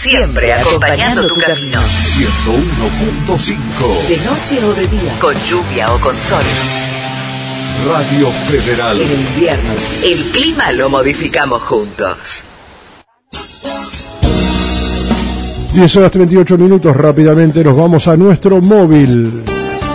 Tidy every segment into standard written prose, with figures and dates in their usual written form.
Siempre acompañando tu camino. 101.5. De noche o de día. Con lluvia o con sol. Radio Federal. En el invierno, el clima lo modificamos juntos. 10 horas 38 minutos, rápidamente nos vamos a nuestro móvil.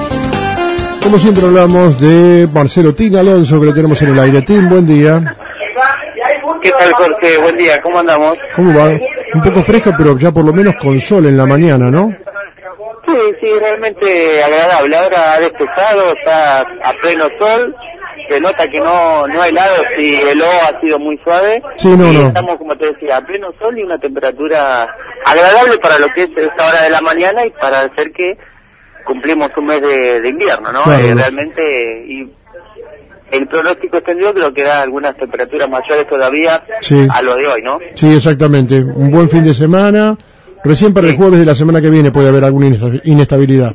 Como siempre hablamos de Marcelo Tin Alonso, que lo tenemos en el aire. Tin, buen día. ¿Qué tal, Jorge? Buen día, ¿cómo andamos? ¿Cómo va? Un poco fresco, pero ya por lo menos con sol en la mañana, ¿no? Sí, realmente agradable. Ahora ha despejado, está a pleno sol. Se nota que no ha helado, si heló ha sido muy suave. Sí, no. Estamos, como te decía, a pleno sol y una temperatura agradable para lo que es esta hora de la mañana y para hacer que cumplimos un mes de invierno, ¿no? Claro. Realmente, y el pronóstico extendido creo que da algunas temperaturas mayores todavía Sí. a lo de hoy, ¿no? Sí, exactamente. Un buen fin de semana. Recién para el jueves de la semana que viene puede haber alguna inestabilidad.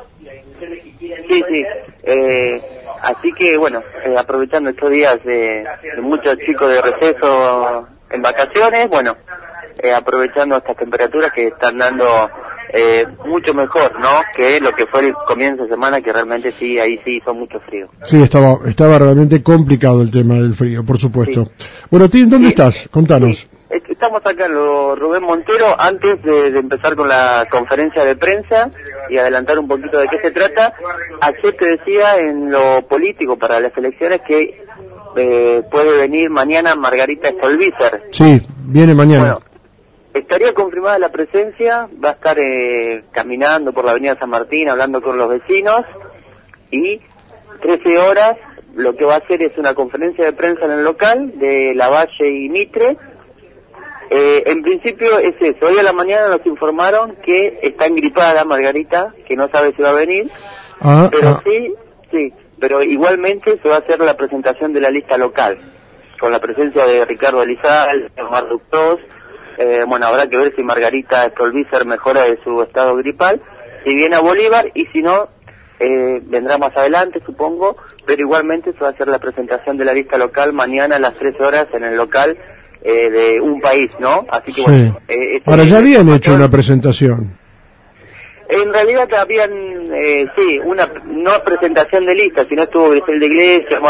Sí. Así que, bueno, aprovechando estos días de muchos chicos de receso en vacaciones, bueno, aprovechando estas temperaturas que están dando mucho mejor, ¿no? Que lo que fue el comienzo de semana, que realmente sí, ahí sí hizo mucho frío. Sí, estaba realmente complicado el tema del frío, por supuesto. Sí. Bueno, Tim, ¿dónde estás? Contanos. Sí. Estamos acá en Rubén Montero. Antes de empezar con la conferencia de prensa y adelantar un poquito de qué se trata, ayer te decía en lo político para las elecciones que puede venir mañana Margarita Stolbizer. Sí, viene mañana. Bueno, estaría confirmada la presencia, va a estar caminando por la avenida San Martín, hablando con los vecinos, y 13 horas lo que va a hacer es una conferencia de prensa en el local de Lavalle y Mitre. En principio es eso. Hoy a la mañana nos informaron que está engripada Margarita, que no sabe si va a venir, pero sí, pero igualmente se va a hacer la presentación de la lista local, con la presencia de Ricardo Elizalde, Omar Ductos. Bueno, habrá que ver si Margarita Stolbizer mejora de su estado gripal, si viene a Bolívar, y si no, vendrá más adelante, supongo, pero igualmente se va a hacer la presentación de la lista local mañana a las 13 horas en el local de Un País, ¿no? Así que sí. bueno. Ahora ya habían hecho una presentación. En realidad habían, sí, una no presentación de lista, sino estuvo Griselda Iglesias,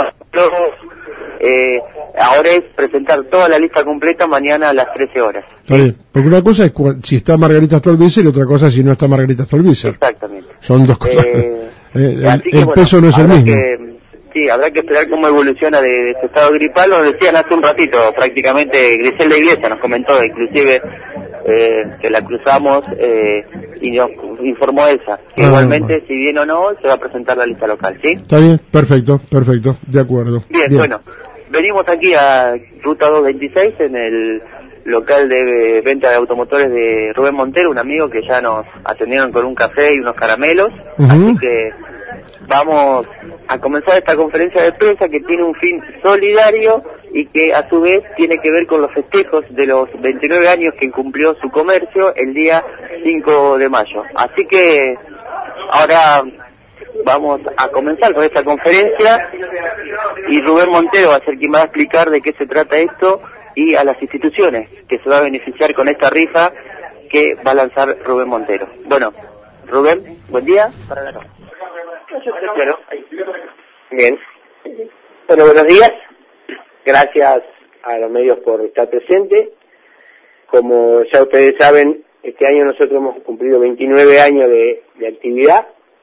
ahora es presentar toda la lista completa mañana a las 13 horas. Está bien, porque una cosa es si está Margarita Stolbizer y otra cosa es si no está Margarita Stolbizer. Exactamente. Son dos cosas. El peso no es el mismo. Sí, habrá que esperar cómo evoluciona de su estado gripal. Lo decían hace un ratito, prácticamente Griselda Iglesias nos comentó, inclusive que la cruzamos y nos informó esa. Que igualmente, si viene o no, se va a presentar la lista local, ¿sí? Está bien, perfecto, de acuerdo. Bien, bueno, venimos aquí a Ruta 226 en el local de venta de automotores de Rubén Montero, un amigo que ya nos atendieron con un café y unos caramelos, así que vamos a comenzar esta conferencia de prensa que tiene un fin solidario y que a su vez tiene que ver con los festejos de los 29 años que cumplió su comercio el día 5 de mayo. Así que ahora vamos a comenzar con esta conferencia y Rubén Montero va a ser quien va a explicar de qué se trata esto y a las instituciones que se va a beneficiar con esta rifa que va a lanzar Rubén Montero. Bueno, Rubén, buen día. Bien. Bueno, buenos días. Gracias a los medios por estar presentes. Como ya ustedes saben, este año nosotros hemos cumplido 29 años de actividad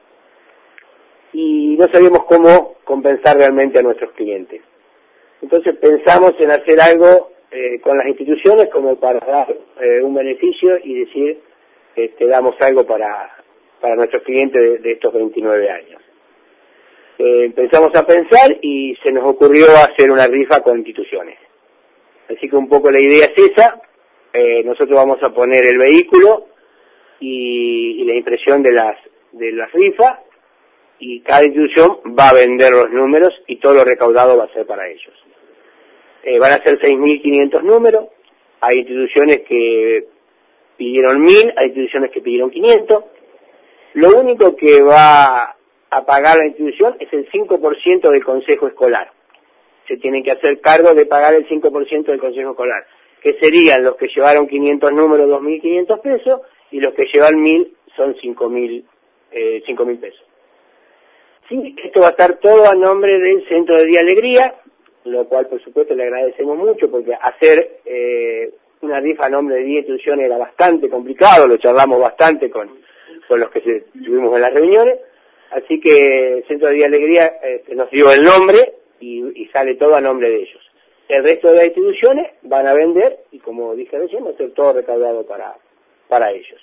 y no sabíamos cómo compensar realmente a nuestros clientes. Entonces pensamos en hacer algo con las instituciones como para dar un beneficio y decir, damos algo para nuestros clientes de estos 29 años. Empezamos a pensar y se nos ocurrió hacer una rifa con instituciones. Así que un poco la idea es esa. Nosotros vamos a poner el vehículo y la impresión de las rifas, y cada institución va a vender los números y todo lo recaudado va a ser para ellos. Van a ser 6.500 números. Hay instituciones que pidieron 1.000, hay instituciones que pidieron 500. Lo único que va a pagar la institución es el 5% del consejo escolar. Se tienen que hacer cargo de pagar el 5% del consejo escolar. que serían los que llevaron 500 números, 2.500 pesos, y los que llevan 1.000 son 5.000 pesos. Sí, esto va a estar todo a nombre del Centro de Día Alegría, lo cual por supuesto le agradecemos mucho, porque hacer una rifa a nombre de 10 instituciones era bastante complicado, lo charlamos bastante con los que estuvimos en las reuniones, así que el Centro de Día Alegría nos dio el nombre y sale todo a nombre de ellos. El resto de las instituciones van a vender y, como dije recién, va a ser todo recaudado para ellos.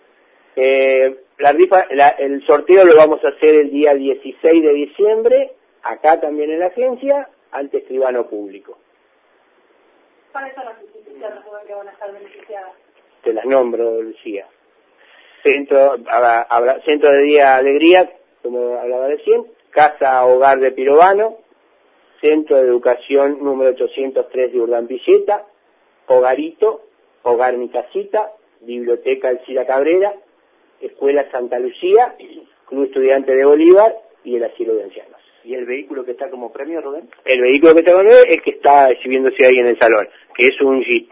La rifa, el sorteo lo vamos a hacer el día 16 de diciembre, acá también en la agencia, ante escribano público. ¿Cuáles son las instituciones que van a estar beneficiadas? Te las nombro, Lucía. Centro de Día Alegría, como hablaba recién, Casa Hogar de Pirovano, Centro de Educación número 803 de Urdampilleta, Hogarito, Hogar Mi Casita, Biblioteca Alcira Cabrera, Escuela Santa Lucía, Club Estudiante de Bolívar y el Asilo de Ancianos. ¿Y el vehículo que está como premio, Rubén? El vehículo que está como premio es el que está exhibiéndose ahí en el salón, que es un Jeep.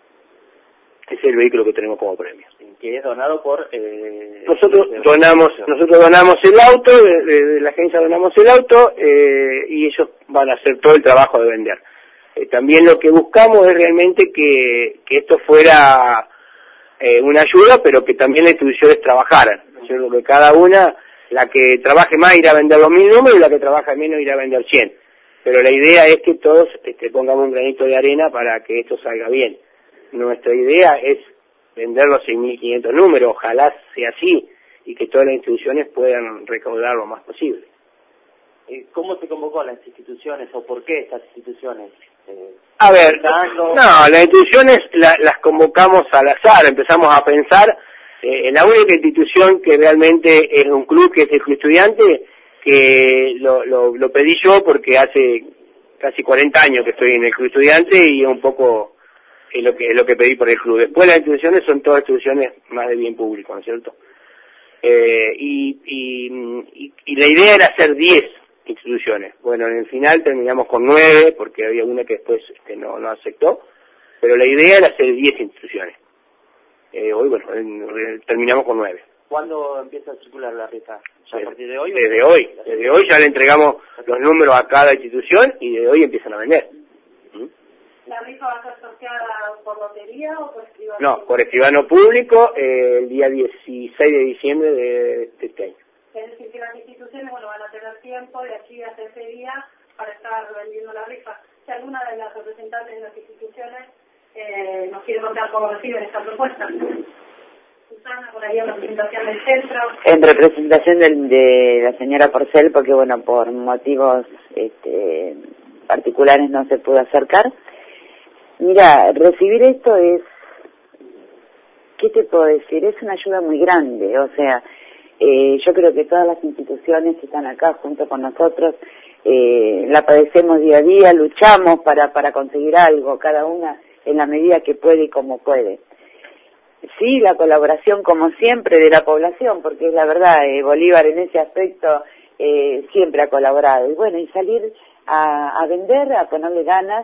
Es el vehículo que tenemos como premio. Que es donado por... Nosotros donamos el auto, de la agencia donamos el auto, y ellos van a hacer todo el trabajo de vender. También lo que buscamos es realmente que esto fuera una ayuda, pero que también las instituciones trabajaran. ¿No es cierto? Que cada una, la que trabaje más irá a vender los 1.000 números y la que trabaja menos irá a vender 100. Pero la idea es que todos pongamos un granito de arena para que esto salga bien. Nuestra idea es vender los 6.500 números, ojalá sea así, y que todas las instituciones puedan recaudar lo más posible. ¿Cómo se convocó a las instituciones o por qué estas instituciones? A ver, no, las instituciones las convocamos al azar, empezamos a pensar en la única institución que realmente es un club, que es el Club Estudiante, que lo pedí yo porque hace casi 40 años que estoy en el Club Estudiante y es un poco es lo que pedí por el club. Después las instituciones son todas instituciones más de bien público, ¿no es cierto? Y la idea era hacer 10 instituciones. Bueno, en el final terminamos con 9, porque había una que después no aceptó, pero la idea era hacer 10 instituciones. Hoy, bueno, terminamos con 9. ¿Cuándo empieza a circular la rifa? ¿Ya a partir de hoy? Desde hoy ya le entregamos los números a cada institución y de hoy empiezan a vender. ¿La rifa va a ser sorteada por lotería o por escribano? No, por escribano público el día 16 de diciembre de este año. Es decir, que las instituciones van a tener tiempo de aquí hasta ese día para estar vendiendo la rifa. Si alguna de las representantes de las instituciones nos quiere contar cómo reciben esta propuesta. Susana, por ahí en representación del centro. En representación de la señora Porcel, porque bueno, por motivos particulares no se pudo acercar. Mira, recibir esto es, ¿qué te puedo decir? Es una ayuda muy grande, o sea, yo creo que todas las instituciones que están acá junto con nosotros la padecemos día a día, luchamos para conseguir algo, cada una en la medida que puede y como puede. Sí, la colaboración como siempre de la población, porque es la verdad, Bolívar en ese aspecto siempre ha colaborado. Y bueno, y salir a vender, a ponerle ganas.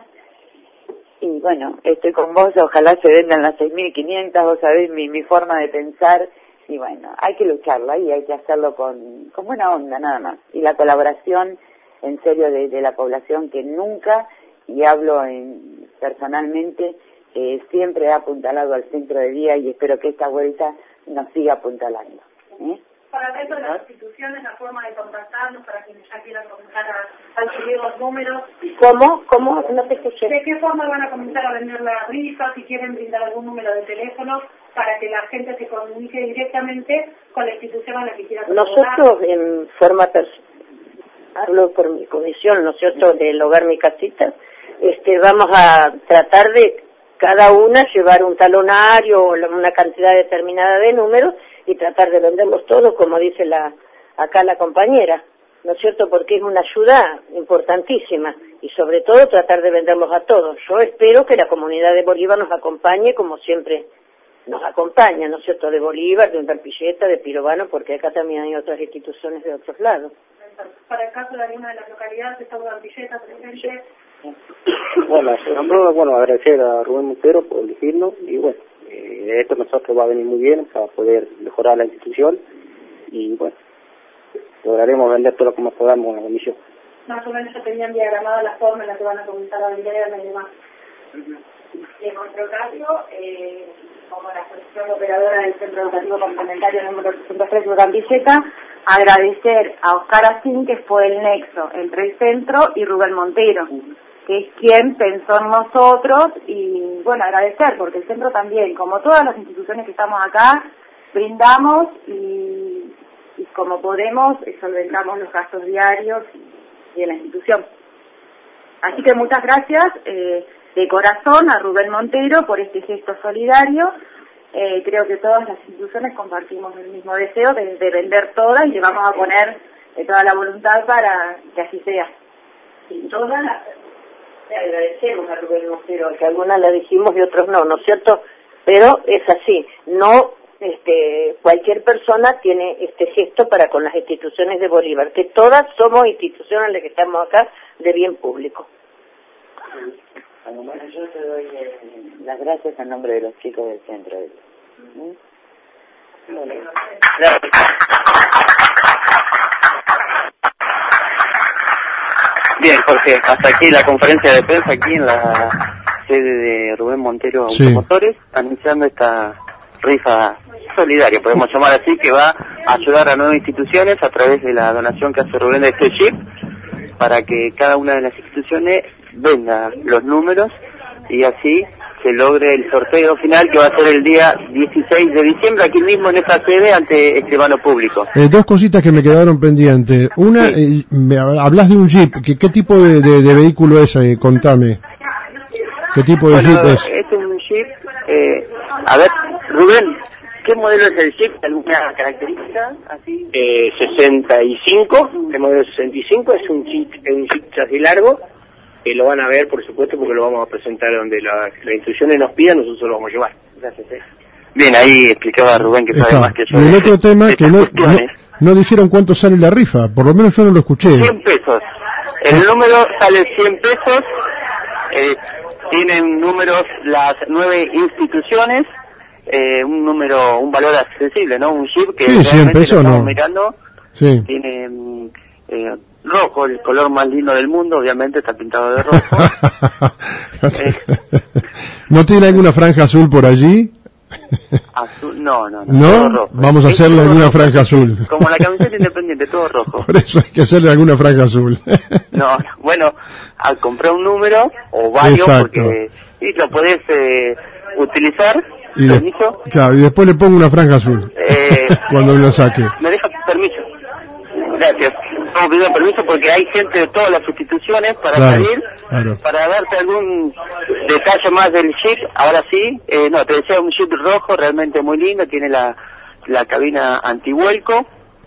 Y bueno, estoy con vos, ojalá se vendan las 6.500, vos sabés mi forma de pensar, y bueno, hay que lucharla y hay que hacerlo con buena onda nada más. Y la colaboración, en serio, de la población que nunca, y hablo personalmente, siempre ha apuntalado al centro de día y espero que esta vuelta nos siga apuntalando. Para el resto de las instituciones, la forma de contactarnos para quienes ya quieran comenzar a adquirir los números. ¿Cómo? No te escuché. ¿De qué forma van a comenzar a vender la rifa? Si quieren brindar algún número de teléfono para que la gente se comunique directamente con la institución a la que quiera colaborar. Nosotros, en forma hablo por mi comisión, ¿no es cierto?, del Hogar Mi Casita, vamos a tratar de cada una llevar un talonario o una cantidad determinada de números y tratar de venderlos todos, como dice acá la compañera, ¿no es cierto?, porque es una ayuda importantísima y sobre todo tratar de venderlos a todos. Yo espero que la comunidad de Bolívar nos acompañe como siempre nos acompaña, ¿no es cierto?, de Bolívar, de Urdampilleta, de Pirovano, porque acá también hay otras instituciones de otros lados. Para el caso de alguna de las localidades, está Urdampilleta presente, Bueno, bueno, agradecer a Rubén Montero por elegirnos y bueno, esto a nosotros va a venir muy bien para poder mejorar la institución y bueno, lograremos vender todo lo que más podamos en la comisión. Más o menos ya tenían diagramado la forma en la que van a comenzar a vender y demás. En nuestro caso, como la asociación operadora del Centro Educativo Complementario número 303 Durán Villeta, agradecer a Oscar Asín, que fue el nexo entre el centro y Rubén Montero, que es quien pensó en nosotros, y bueno, agradecer, porque el centro también, como todas las instituciones que estamos acá, brindamos y como podemos, solventamos los gastos diarios de la institución. Así que muchas gracias de corazón a Rubén Montero por este gesto solidario. Creo que todas las instituciones compartimos el mismo deseo de vender todas y le vamos a poner toda la voluntad para que así sea. Y todas le agradecemos a Rubén Montero, que algunas la dijimos y otros no, ¿no es cierto? Pero es así, no cualquier persona tiene este gesto para con las instituciones de Bolívar, que todas somos instituciones las que estamos acá de bien público. Bueno, yo te doy las gracias en nombre de los chicos del centro. Bien, Jorge, hasta aquí la conferencia de prensa aquí en la sede de Rubén Montero Automotores, anunciando esta rifa solidaria, podemos llamar así, que va a ayudar a 9 instituciones a través de la donación que hace Rubén de este chip, para que cada una de las instituciones venda los números y así se logre el sorteo final, que va a ser el día 16 de diciembre, aquí mismo en esta sede, ante escribano público. Dos cositas que me quedaron pendientes. Una, me hablas de un Jeep. ¿Qué tipo de vehículo es? Contame. ¿Qué tipo de Jeep es? Es un Jeep, a ver, Rubén, ¿qué modelo es el Jeep? ¿Alguna característica así? 65, el modelo 65 es un Jeep chasis largo, que lo van a ver, por supuesto, porque lo vamos a presentar donde las instrucciones nos pidan, nosotros lo vamos a llevar. Gracias. Bien, ahí explicaba Rubén que sabe más que yo. Y el otro tema, que no dijeron cuánto sale la rifa, por lo menos yo no lo escuché. 100 pesos. El número sale 100 pesos, tienen números las 9 instituciones, un valor accesible, ¿no? Un Jeep que sí, 100 pesos estamos no. mirando, sí. Tiene rojo, el color más lindo del mundo, obviamente está pintado de rojo. ¿No tiene alguna franja azul por allí? Azul, no. ¿No? Rojo. Vamos a hacerle alguna franja azul. Como la camiseta independiente, todo rojo. Por eso hay que hacerle alguna franja azul. No, bueno, al comprar un número o varios, porque y lo podés utilizar. Y claro, y después le pongo una franja azul cuando lo saque. ¿Me deja permiso? Gracias. Estamos pidiendo permiso porque hay gente de todas las instituciones para salir, para darte algún detalle más del Jeep. Ahora sí, te decía, un Jeep rojo realmente muy lindo, tiene la cabina antivuelco,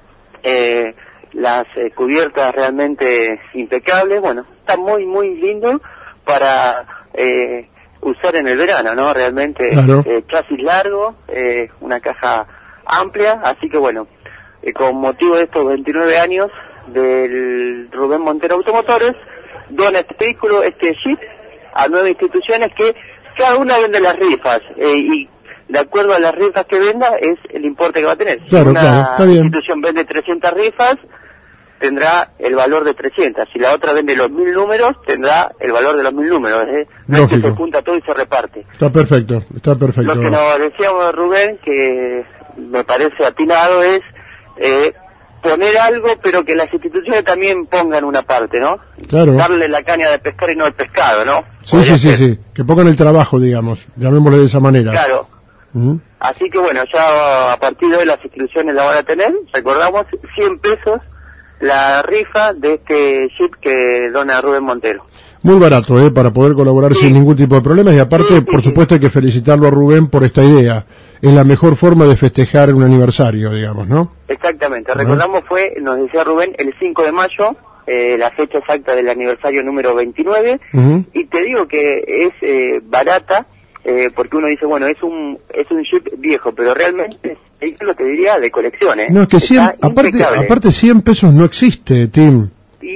las cubiertas realmente impecables. Bueno, está muy muy lindo para usar en el verano, ¿no? Realmente chasis largo, una caja amplia, así que bueno, con motivo de estos 29 años del Rubén Montero Automotores, dona este vehículo, este Jeep, a 9 instituciones que cada una vende las rifas, y de acuerdo a las rifas que venda es el importe que va a tener. Claro, si una institución vende 300 rifas, tendrá el valor de 300. Si la otra vende los 1000 números, tendrá el valor de los 1000 números. No es que se junta todo y se reparte. Está perfecto. Lo que nos decíamos, Rubén, que me parece atinado, es poner algo, pero que las instituciones también pongan una parte, ¿no? Claro. Darle la caña de pescar y no el pescado, ¿no? Sí. Que pongan el trabajo, digamos. Llamémosle de esa manera. Claro. Así que bueno, ya a partir de hoy las instituciones la van a tener. Recordamos, 100 pesos la rifa de este Jeep que dona Rubén Montero. Muy barato, para poder colaborar sin ningún tipo de problemas, y aparte, por supuesto, hay que felicitarlo a Rubén por esta idea. Es la mejor forma de festejar un aniversario, digamos, ¿no? Exactamente. Recordamos, nos decía Rubén, el 5 de mayo, la fecha exacta del aniversario número 29, y te digo que es barata, porque uno dice, bueno, es un Jeep viejo, pero realmente es lo que diría de colección, No, es que 100, aparte 100 pesos no existe, Tim. Y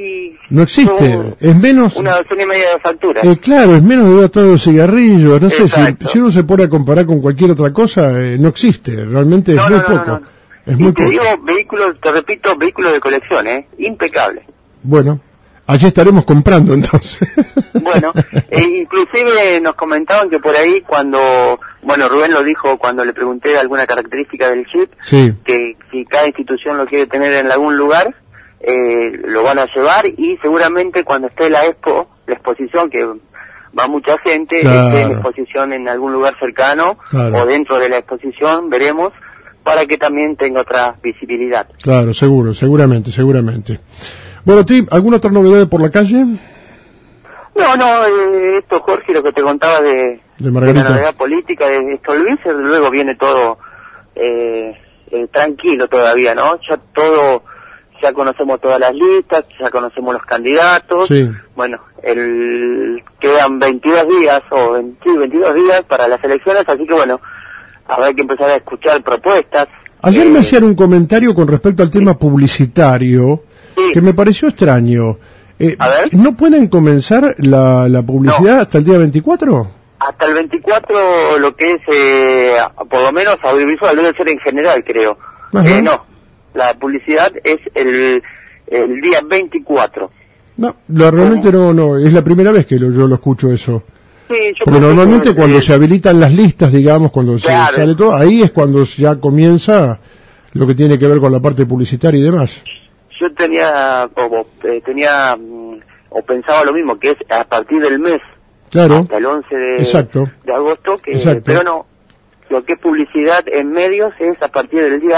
No existe, es menos... Una docena y media de facturas. Claro, es menos de 2 todos los cigarrillos, no sé, si uno se pone a comparar con cualquier otra cosa, no existe, realmente es muy poco. No. Es muy poco. Digo, vehículos, te repito, vehículos de colección, impecable. Bueno, allí estaremos comprando entonces. Bueno, inclusive nos comentaban que por ahí cuando, bueno, Rubén lo dijo cuando le pregunté alguna característica del chip, sí, que si cada institución lo quiere tener en algún lugar, lo van a llevar, y seguramente cuando esté la exposición, que va mucha gente, claro, esté en exposición en algún lugar cercano, claro, o dentro de la exposición, veremos, para que también tenga otra visibilidad. Claro, seguramente. Bueno, Tim, ¿alguna otra novedad por la calle? No, esto, Jorge, lo que te contaba de la novedad política de esto, Luis, luego viene todo tranquilo todavía, ¿no? Ya conocemos todas las listas, ya conocemos los candidatos. Sí. Bueno, quedan 22 días para las elecciones, así que bueno, habrá que empezar a escuchar propuestas. Ayer me hacían un comentario con respecto al tema publicitario, sí, que me pareció extraño. A ver. ¿No pueden comenzar la publicidad hasta el día 24? Hasta el 24 lo que es, por lo menos audiovisual, debe ser en general, creo. No, la publicidad es el día 24. No, realmente no, es la primera vez que yo lo escucho eso. Sí, porque normalmente cuando se habilitan las listas, digamos, cuando claro, se sale todo, ahí es cuando ya comienza lo que tiene que ver con la parte publicitaria y demás. Yo tenía o pensaba lo mismo, que es a partir del mes, claro, hasta el 11 de agosto, pero no, lo que es publicidad en medios es a partir del día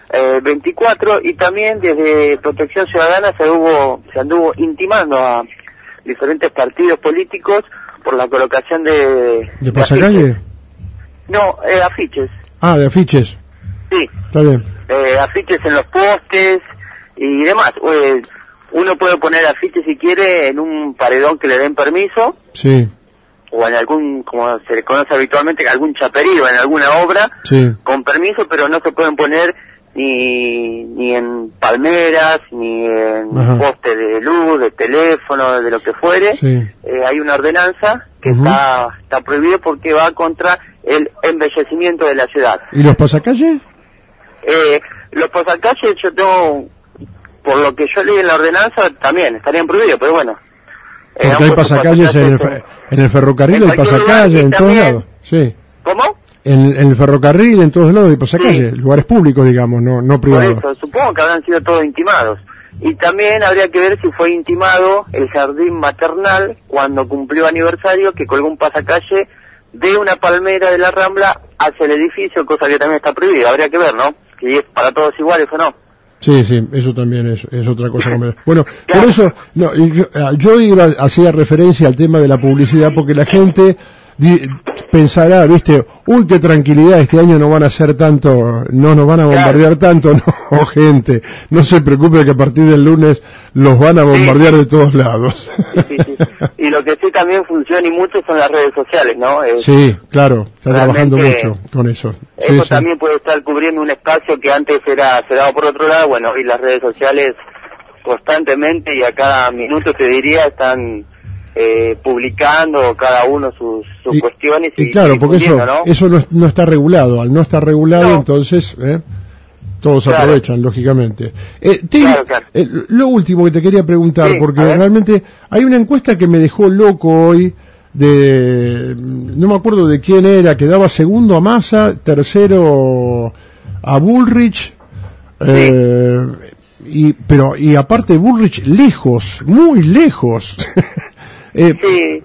24, y también desde Protección Ciudadana se anduvo intimando a diferentes partidos políticos por la colocación de pasacalle. No, afiches. Ah, de afiches. Sí. Está bien. Afiches en los postes y demás. Uno puede poner afiches si quiere en un paredón que le den permiso. Sí. O en algún, como se le conoce habitualmente, algún chaperío en alguna obra. Sí. Con permiso, pero no se pueden poner ni en palmeras, ni en poste de luz, de teléfono, de lo que fuere. Sí. Hay una ordenanza que está prohibido porque va contra el embellecimiento de la ciudad. ¿Y los pasacalles? Los pasacalles, yo tengo, por lo que yo leí en la ordenanza, también estarían prohibidos, pero bueno. Porque hay pasacalles en el ferrocarril, hay pasacalles en todos lados. Sí. ¿Cómo? En el ferrocarril, en todos lados hay pasacalles, sí, lugares públicos, digamos, no privados. Por eso, supongo que habrán sido todos intimados. Y también habría que ver si fue intimado el jardín maternal cuando cumplió aniversario, que colgó un pasacalle de una palmera de la Rambla hacia el edificio, cosa que también está prohibida. Habría que ver, ¿no? Si es para todos iguales o no. Sí, eso también es otra cosa. Bueno, claro, por eso, yo hacía referencia al tema de la publicidad, porque la gente pensará, viste, uy, qué tranquilidad, este año no van a hacer tanto, no nos van a bombardear tanto. No, gente, no se preocupe que a partir del lunes los van a bombardear de todos lados. Sí. Y lo que sí también funciona y mucho son las redes sociales, ¿no? Sí, claro, está trabajando mucho con eso. Eso también puede estar cubriendo un espacio que antes era cerrado por otro lado. Bueno, y las redes sociales constantemente y a cada minuto, te diría, están publicando cada uno sus cuestiones y claro, porque eso no está regulado. Al no estar regulado, entonces todos aprovechan, lógicamente. Tim, claro. Lo último que te quería preguntar, porque realmente hay una encuesta que me dejó loco hoy, no me acuerdo de quién era, que daba segundo a Massa, tercero a Bullrich, y aparte Bullrich lejos, muy lejos. Sí,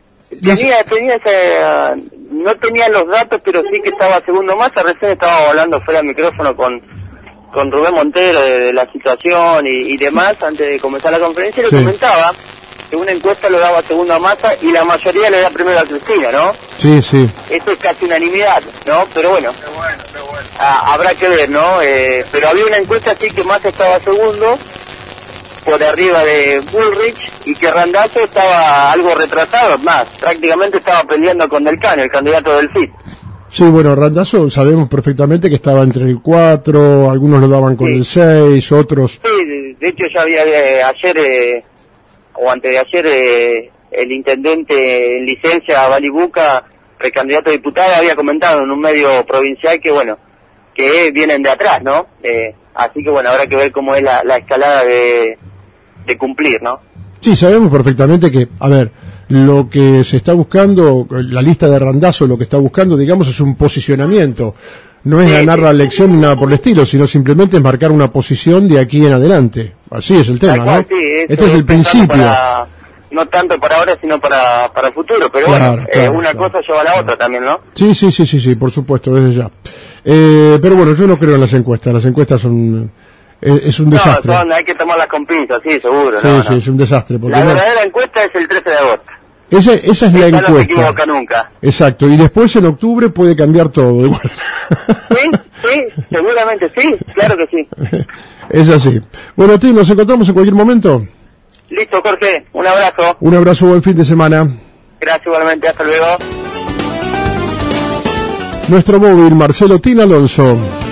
no tenía los datos, pero sí que estaba segundo Massa. Recién estaba hablando fuera del micrófono con Rubén Montero de la situación y demás, antes de comenzar la conferencia, y le comentaba que una encuesta lo daba segundo a Massa y la mayoría le da primero a Cristina, ¿no? Sí. Esto es casi unanimidad, ¿no? Pero bueno, habrá que ver, ¿no? Pero había una encuesta así que Massa estaba segundo, por arriba de Bullrich, y que Randazzo estaba algo retrasado, más, prácticamente estaba peleando con Del Cano, el candidato del FIT. Sí, bueno, Randazzo sabemos perfectamente que estaba entre el 4, algunos lo daban con el 6, otros... Sí, de hecho ya había ayer o antes de ayer, el intendente en licencia, Balibuca, precandidato a diputado, había comentado en un medio provincial que, bueno, que vienen de atrás, ¿no? Así que, bueno, habrá que ver cómo es la escalada de cumplir, ¿no? Sí, sabemos perfectamente que, a ver, lo que se está buscando, la lista de Randazzo, lo que está buscando, digamos, es un posicionamiento. No es ganar la elección ni nada por el estilo, sino simplemente es marcar una posición de aquí en adelante. Así es el tema, ¿no? Sí, este es el principio. No tanto para ahora, sino para el futuro, pero claro, bueno, una cosa lleva a la otra también, ¿no? Sí, por supuesto, desde ya. Pero bueno, yo no creo en las encuestas son... es un desastre. No, hay que tomarlas con pinzas, sí, seguro. Sí, es un desastre. Porque la verdadera encuesta es el 13 de agosto. Esa es la encuesta. No se equivoca nunca. Exacto, y después en octubre puede cambiar todo. Igual. Sí, seguramente sí, claro que sí. Es así. Bueno, Tim, nos encontramos en cualquier momento. Listo, Jorge, un abrazo. Un abrazo, buen fin de semana. Gracias igualmente, hasta luego. Nuestro móvil, Marcelo Tin Alonso.